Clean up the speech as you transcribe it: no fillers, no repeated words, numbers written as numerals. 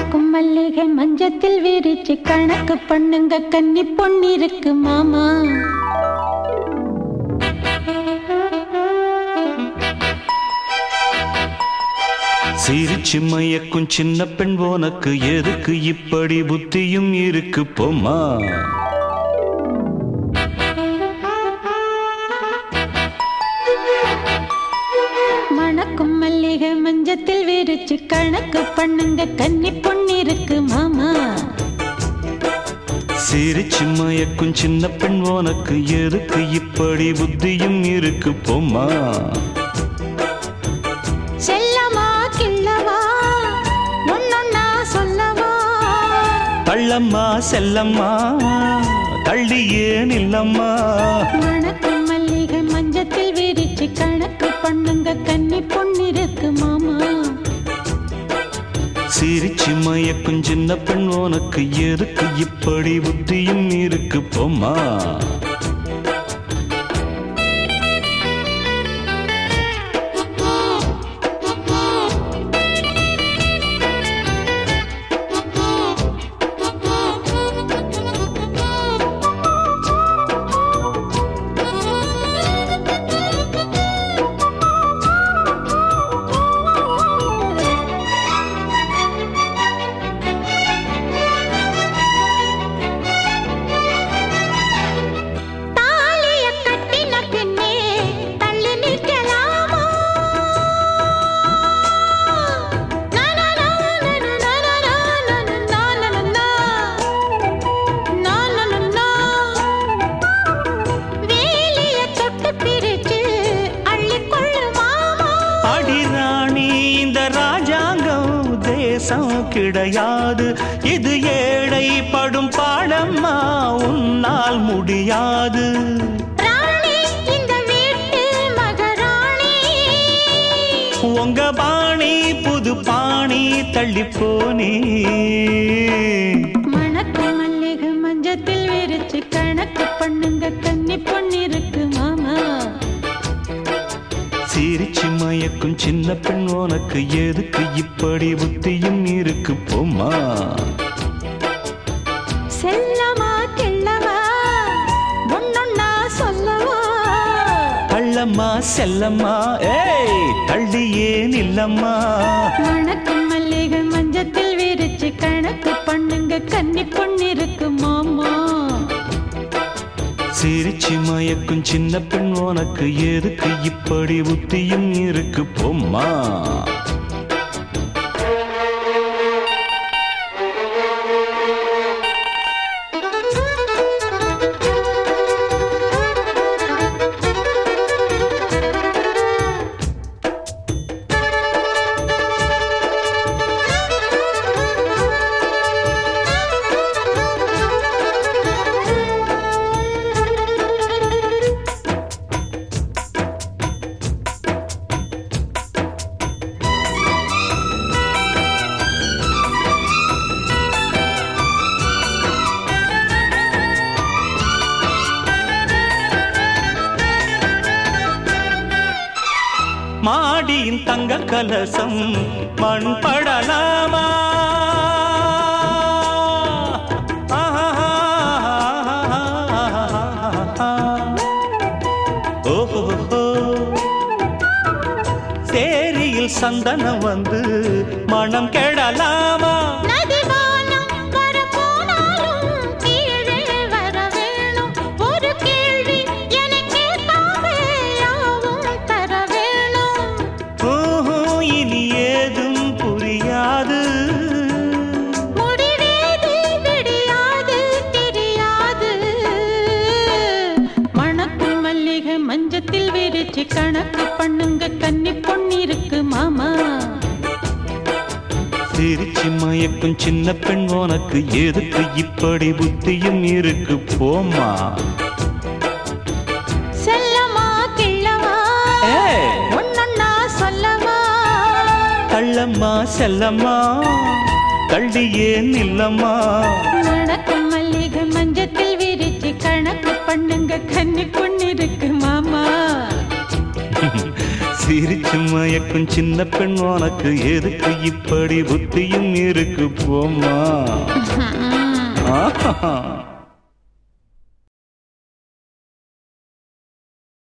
மணக்கும் மல்லிகை மஞ்சத்தில் விரிச்சு கணக்கு பண்ணுங்க கன்னி பொன்னிருக்கு மாமா. சிரிச்சு மயக்கும் சின்ன பெண் உனக்கு எதுக்கு இப்படி புத்தியும் இருக்கு போமா. மணக்கும் மல்லிகை மஞ்சத்தில் விரிச்சு கணக்கு பண்ணுங்க கன்னி பொன்னிருக்கு மாமா. சிரிச்சு மயக்கும் சின்ன பெண் உனக்கு எதுக்கு இப்படி புத்தியும் இருக்கு போமா. செல்லமா கிள்ளவா ஒன்னொன்னா சொல்லவா. தள்ளம்மா செல்லம்மா தள்ளியே நில்லம்மா. மணக்கும் மல்லிகை மஞ்சத்தில் விரிச்சு கணக்கு பண்ணுங்க கன்னி பொன்னிருக்கு மாமா. சிரிச்சு மயக்கும் சின்ன பெண் உனக்கு எதுக்கு இப்படி புத்தியும் இருக்கு போமா. கிடையாது இது ஏழை படும் பாடம்மா உன்னால் முடியாது. உங்க பாணி புது பாணி தள்ளிப்போனே. மணக்கும் மல்லிகை மஞ்சத்தில் விரிச்சு கணக்கு பண்ணுங்க கன்னி பொன்னிருக்கு மாமா. சிரிச்சு மயக்கும் சின்ன பெண் உனக்கு எதுக்கு இப்படி புத்தியும் இருக்கு போமா. செல்லமா கிள்ளவா ஒன்னொன்னா சொல்லவா. தள்ளம்மா செல்லம்மா ஏய் தள்ளியே நில்லம்மா. மணக்கும் மல்லிகை மஞ்சத்தில் விரிச்சு கணக்கு பண்ணுங்க கன்னி பொன்னிருக்கு மாமா. சிரிச்சு மயக்கும் சின்ன பெண் உனக்கு எதுக்கு இப்படி புத்தியும் இருக்கு போமா. மாடியின் தங்க கலசம் மண் படலாமா. ஓஹோ சேரியில் சந்தனம் வந்து மனம் கெடலாமா. மஞ்சத்தில் விரிச்சு கணக்கு பண்ணுங்க கன்னி பொன்னிருக்கு மாமா. சிரிச்சு மயக்கும் சின்ன பெண் உனக்கு எதுக்கு இப்படி புத்தியும் இருக்கு போமா. செல்லமா கிள்ளவா ஒன்னொன்னா சொல்லவா. தள்ளம்மா செல்லம்மா தள்ளியே நில்லம்மா. மணக்கும் மல்லிகை மஞ்சத்தில் விரிச்சு கணக்கு பண்ணுங்க கன்னி பொன்னிருக்கு மாமா. சிரிச்சு மயக்கும் சின்ன பெண் உனக்கு எதுக்கு இப்படி புத்தியும் இருக்கு போம்மா. ஆஹா